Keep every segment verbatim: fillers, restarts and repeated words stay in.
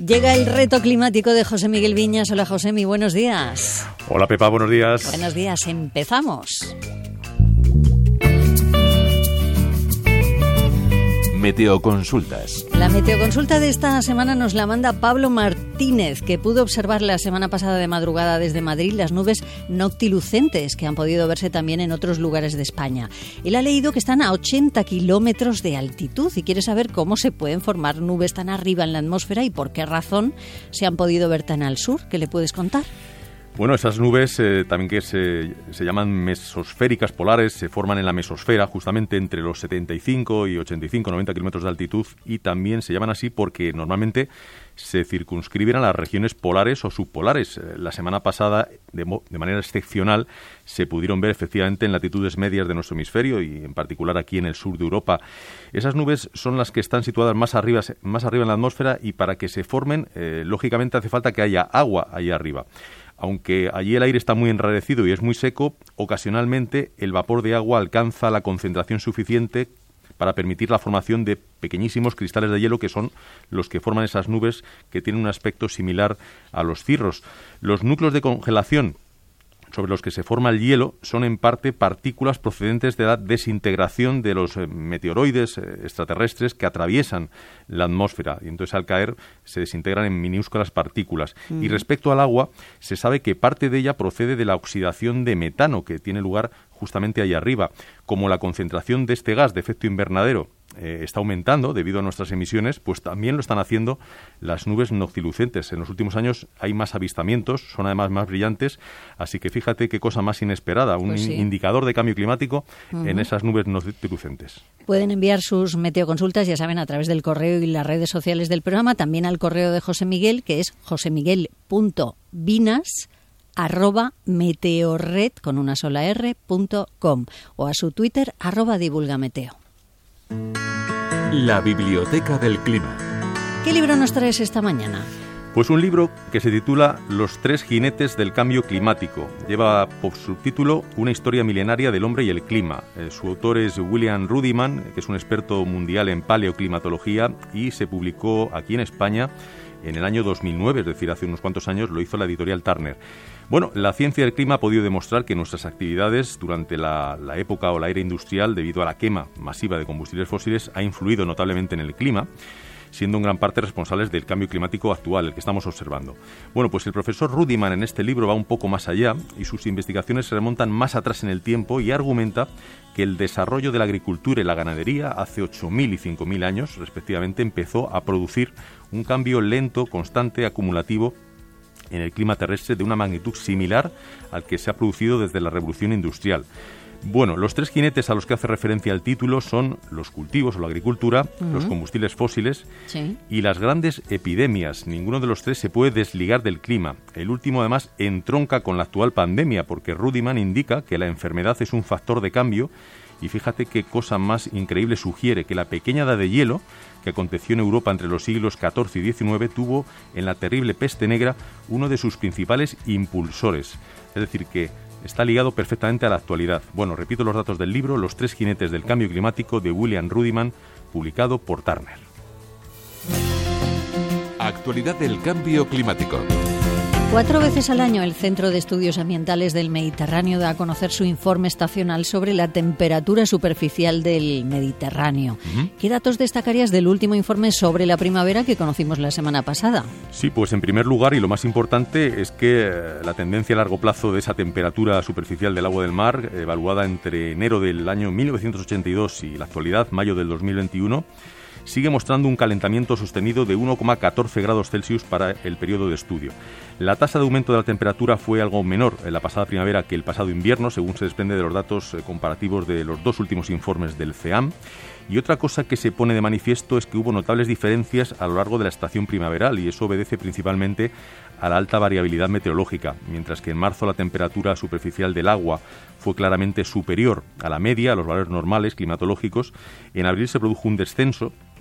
Llega el reto climático de José Miguel Viñas. Hola, Josemi, buenos días. Hola, Pepa, buenos días. Buenos días, empezamos. Meteoconsultas. La meteoconsulta de esta semana nos la manda Pablo Martínez, que pudo observar la semana pasada de madrugada desde Madrid las nubes noctilucentes que han podido verse también en otros lugares de España. Él ha leído que están a ochenta kilómetros de altitud y quiere saber cómo se pueden formar nubes tan arriba en la atmósfera y por qué razón se han podido ver tan al sur. ¿Qué le puedes contar? Bueno, esas nubes eh, también que se, se llaman mesosféricas polares se forman en la mesosfera justamente entre los setenta y cinco y ochenta y cinco, noventa kilómetros de altitud, y también se llaman así porque normalmente se circunscriben a las regiones polares o subpolares. La semana pasada, de, mo- de manera excepcional, se pudieron ver efectivamente en latitudes medias de nuestro hemisferio y en particular aquí en el sur de Europa. Esas nubes son las que están situadas más arriba, más arriba en la atmósfera, y para que se formen, eh, lógicamente hace falta que haya agua ahí arriba. Aunque allí el aire está muy enrarecido y es muy seco, ocasionalmente el vapor de agua alcanza la concentración suficiente para permitir la formación de pequeñísimos cristales de hielo, que son los que forman esas nubes que tienen un aspecto similar a los cirros. Los núcleos de congelación sobre los que se forma el hielo son en parte partículas procedentes de la desintegración de los meteoroides extraterrestres que atraviesan la atmósfera, y entonces al caer se desintegran en minúsculas partículas. Mm. Y respecto al agua, se sabe que parte de ella procede de la oxidación de metano que tiene lugar justamente ahí arriba. Como la concentración de este gas de efecto invernadero eh, está aumentando debido a nuestras emisiones, pues también lo están haciendo las nubes noctilucentes. En los últimos años hay más avistamientos, son además más brillantes, así que fíjate qué cosa más inesperada, un pues sí. indicador de cambio climático uh-huh. en esas nubes noctilucentes. Pueden enviar sus meteoconsultas, ya saben, a través del correo y las redes sociales del programa, también al correo de José Miguel, que es josemiguel punto vinas arroba meteorred con una sola r punto com, o a su Twitter arroba divulgameteo. La Biblioteca del Clima. ¿Qué libro nos traes esta mañana? Pues un libro que se titula Los tres jinetes del cambio climático. Lleva por subtítulo Una historia milenaria del hombre y el clima. Eh, su autor es William Rudiman, que es un experto mundial en paleoclimatología, y se publicó aquí en España en el año dos mil nueve, es decir, hace unos cuantos años. Lo hizo la editorial Turner. Bueno, la ciencia del clima ha podido demostrar que nuestras actividades durante la, la época o la era industrial, debido a la quema masiva de combustibles fósiles, ha influido notablemente en el clima, siendo en gran parte responsables del cambio climático actual, el que estamos observando. Bueno, pues el profesor Rudiman en este libro va un poco más allá y sus investigaciones se remontan más atrás en el tiempo, y argumenta que el desarrollo de la agricultura y la ganadería hace ocho mil y cinco mil años, respectivamente, empezó a producir un cambio lento, constante, acumulativo en el clima terrestre de una magnitud similar al que se ha producido desde la revolución industrial. Bueno, los tres jinetes a los que hace referencia el título son los cultivos o la agricultura, uh-huh. los combustibles fósiles sí. y las grandes epidemias. Ninguno de los tres se puede desligar del clima. El último, además, entronca con la actual pandemia, porque Rudiman indica que la enfermedad es un factor de cambio. Y fíjate qué cosa más increíble sugiere, que la pequeña edad de hielo que aconteció en Europa entre los siglos catorce y diecinueve tuvo en la terrible peste negra uno de sus principales impulsores. Es decir, que está ligado perfectamente a la actualidad. Bueno, repito los datos del libro Los tres jinetes del cambio climático de William Rudiman, publicado por Turner. Actualidad del cambio climático. Cuatro veces al año el Centro de Estudios Ambientales del Mediterráneo da a conocer su informe estacional sobre la temperatura superficial del Mediterráneo. Uh-huh. ¿Qué datos destacarías del último informe sobre la primavera que conocimos la semana pasada? Sí, pues en primer lugar, y lo más importante, es que la tendencia a largo plazo de esa temperatura superficial del agua del mar, evaluada entre enero del año mil novecientos ochenta y dos y la actualidad, mayo del dos mil veintiuno, sigue mostrando un calentamiento sostenido de uno coma catorce grados Celsius para el periodo de estudio. La tasa de aumento de la temperatura fue algo menor en la pasada primavera que el pasado invierno, según se desprende de los datos comparativos de los dos últimos informes del C E A M. Y otra cosa que se pone de manifiesto es que hubo notables diferencias a lo largo de la estación primaveral, y eso obedece principalmente a la alta variabilidad meteorológica. Mientras que en marzo la temperatura superficial del agua fue claramente superior a la media, a los valores normales climatológicos, en abril se produjo un descenso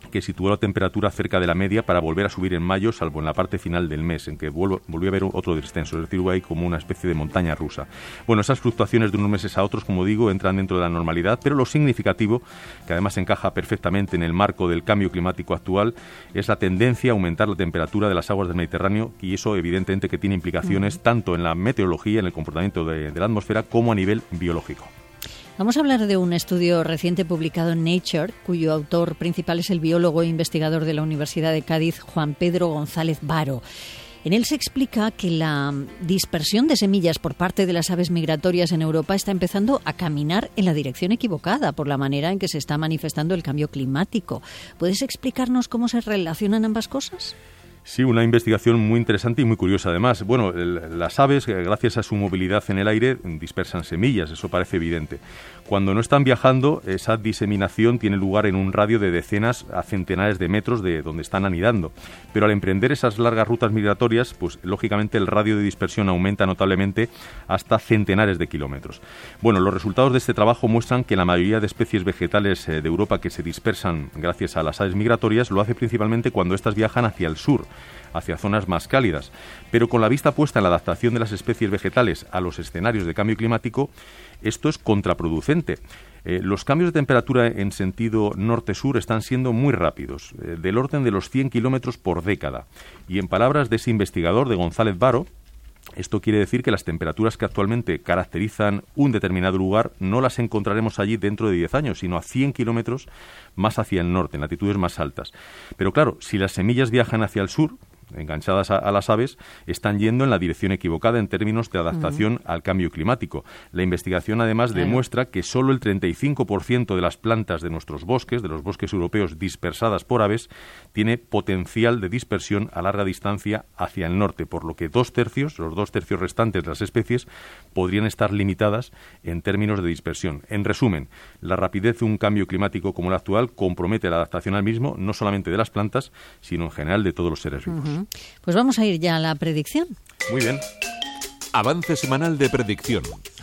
que situó la temperatura cerca de la media para volver a subir en mayo, salvo en la parte final del mes, en que volvió, volvió a haber otro descenso, es decir, hubo ahí como una especie de montaña rusa. Bueno, esas fluctuaciones de unos meses a otros, como digo, entran dentro de la normalidad, pero lo significativo, que además encaja perfectamente en el marco del cambio climático actual, es la tendencia a aumentar la temperatura de las aguas del Mediterráneo, y eso evidentemente que tiene implicaciones tanto en la meteorología, en el comportamiento de, de la atmósfera, como a nivel biológico. Vamos a hablar de un estudio reciente publicado en Nature, cuyo autor principal es el biólogo e investigador de la Universidad de Cádiz, Juan Pedro González Varo. En él se explica que la dispersión de semillas por parte de las aves migratorias en Europa está empezando a caminar en la dirección equivocada por la manera en que se está manifestando el cambio climático. ¿Puedes explicarnos cómo se relacionan ambas cosas? Sí, una investigación muy interesante y muy curiosa además. Bueno, el, las aves, gracias a su movilidad en el aire, dispersan semillas, eso parece evidente. Cuando no están viajando, esa diseminación tiene lugar en un radio de decenas a centenares de metros de donde están anidando. Pero al emprender esas largas rutas migratorias, pues lógicamente el radio de dispersión aumenta notablemente hasta centenares de kilómetros. Bueno, los resultados de este trabajo muestran que la mayoría de especies vegetales de Europa que se dispersan gracias a las aves migratorias lo hace principalmente cuando éstas viajan hacia el sur, hacia zonas más cálidas. Pero con la vista puesta en la adaptación de las especies vegetales a los escenarios de cambio climático, esto es contraproducente. Eh, los cambios de temperatura en sentido norte-sur están siendo muy rápidos, eh, del orden de los cien kilómetros por década. Y en palabras de ese investigador, de González Varo, esto quiere decir que las temperaturas que actualmente caracterizan un determinado lugar no las encontraremos allí dentro de diez años, sino a cien kilómetros más hacia el norte, en latitudes más altas. Pero claro, si las semillas viajan hacia el sur, enganchadas a, a las aves, están yendo en la dirección equivocada en términos de adaptación uh-huh. al cambio climático. La investigación además claro. demuestra que solo el treinta y cinco por ciento de las plantas de nuestros bosques, de los bosques europeos dispersadas por aves, tiene potencial de dispersión a larga distancia hacia el norte, por lo que dos tercios, los dos tercios restantes de las especies, podrían estar limitadas en términos de dispersión. En resumen, la rapidez de un cambio climático como el actual compromete la adaptación al mismo, no solamente de las plantas, sino en general de todos los seres vivos. Uh-huh. Pues vamos a ir ya a la predicción. Muy bien. Avance semanal de predicción.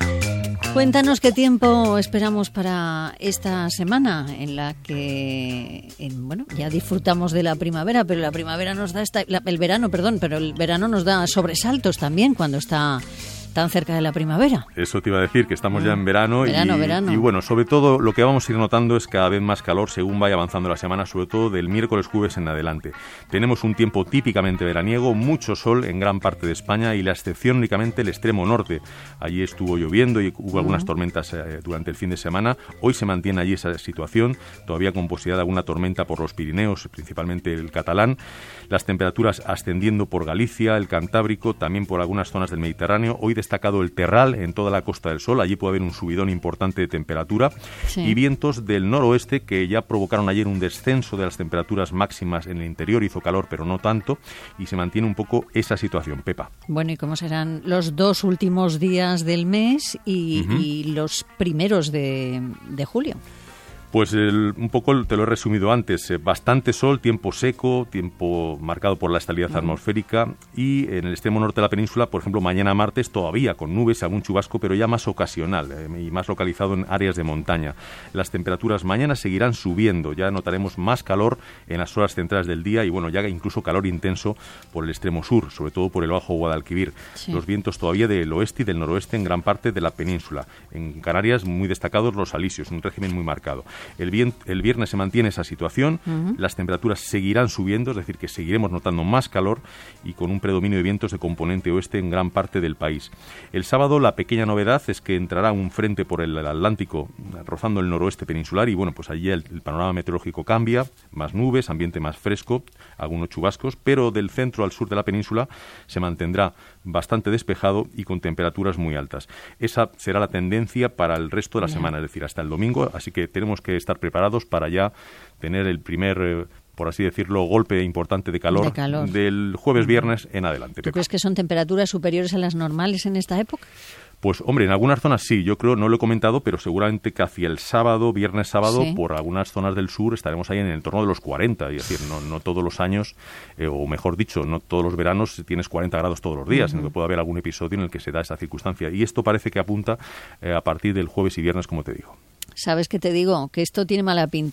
Cuéntanos qué tiempo esperamos para esta semana en la que, en, bueno, ya disfrutamos de la primavera, pero la primavera nos da, esta, la, el verano, perdón, pero el verano nos da sobresaltos también cuando está tan cerca de la primavera. Eso te iba a decir, que estamos ya en verano, verano, y, verano. y bueno, sobre todo lo que vamos a ir notando es cada vez más calor según vaya avanzando la semana, sobre todo del miércoles jueves en adelante. Tenemos un tiempo típicamente veraniego, mucho sol en gran parte de España y la excepción únicamente el extremo norte. Allí estuvo lloviendo y hubo uh-huh. algunas tormentas eh, durante el fin de semana. Hoy se mantiene allí esa situación, todavía con posibilidad de alguna tormenta por los Pirineos, principalmente el catalán. Las temperaturas ascendiendo por Galicia, el Cantábrico, también por algunas zonas del Mediterráneo. Hoy destacado el Terral en toda la Costa del Sol, allí puede haber un subidón importante de temperatura sí. y vientos del noroeste que ya provocaron ayer un descenso de las temperaturas máximas en el interior, hizo calor pero no tanto y se mantiene un poco esa situación, Pepa. Bueno, ¿y cómo serán los dos últimos días del mes y, uh-huh. y los primeros de, de julio? Pues el, un poco te lo he resumido antes, eh, bastante sol, tiempo seco, tiempo marcado por la estabilidad mm. atmosférica y en el extremo norte de la península, por ejemplo, mañana martes todavía con nubes, algún chubasco, pero ya más ocasional eh, y más localizado en áreas de montaña. Las temperaturas mañana seguirán subiendo, ya notaremos más calor en las horas centrales del día y bueno, ya incluso calor intenso por el extremo sur, sobre todo por el Bajo Guadalquivir. Sí. Los vientos todavía del oeste y del noroeste en gran parte de la península. En Canarias muy destacados los alisios, un régimen muy marcado. El, bien, el viernes se mantiene esa situación, uh-huh. las temperaturas seguirán subiendo, es decir, que seguiremos notando más calor y con un predominio de vientos de componente oeste en gran parte del país. El sábado la pequeña novedad es que entrará un frente por el Atlántico rozando el noroeste peninsular y bueno, pues allí el, el panorama meteorológico cambia, más nubes, ambiente más fresco, algunos chubascos, pero del centro al sur de la península se mantendrá bastante despejado y con temperaturas muy altas. Esa será la tendencia para el resto de la Bien. semana, es decir, hasta el domingo, así que tenemos que estar preparados para ya tener el primer, eh, por así decirlo, golpe importante de calor, de calor. del jueves-viernes en adelante. ¿Tú Pepa. crees que son temperaturas superiores a las normales en esta época? Pues, hombre, en algunas zonas sí, yo creo, no lo he comentado, pero seguramente que hacia el sábado, viernes-sábado, sí. por algunas zonas del sur estaremos ahí en el entorno de los cuarenta, es decir, no, no todos los años, eh, o mejor dicho, no todos los veranos tienes cuarenta grados todos los días, uh-huh. sino que puede haber algún episodio en el que se da esa circunstancia. Y esto parece que apunta eh, a partir del jueves y viernes, como te digo. ¿Sabes qué te digo? Que esto tiene mala pinta.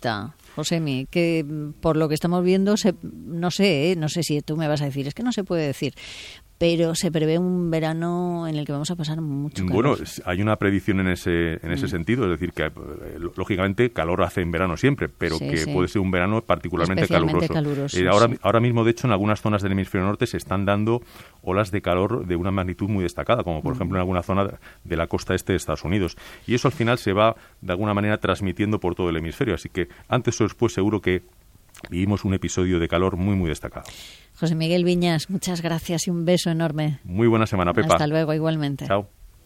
Josemi, que por lo que estamos viendo, se, no sé, ¿eh? no sé si tú me vas a decir, es que no se puede decir, pero se prevé un verano en el que vamos a pasar mucho calor. Bueno, hay una predicción en ese en ese mm. sentido, es decir, que eh, lógicamente calor hace en verano siempre, pero sí, que sí. puede ser un verano particularmente caluroso. caluroso eh, ahora, sí. ahora mismo, de hecho, en algunas zonas del hemisferio norte se están dando olas de calor de una magnitud muy destacada, como por mm. ejemplo en alguna zona de la costa este de Estados Unidos. Y eso al final se va, de alguna manera, transmitiendo por todo el hemisferio. Así que antes o después seguro que vivimos un episodio de calor muy, muy destacado. José Miguel Viñas, muchas gracias y un beso enorme. Muy buena semana, Pepa. Hasta luego, igualmente. Chao.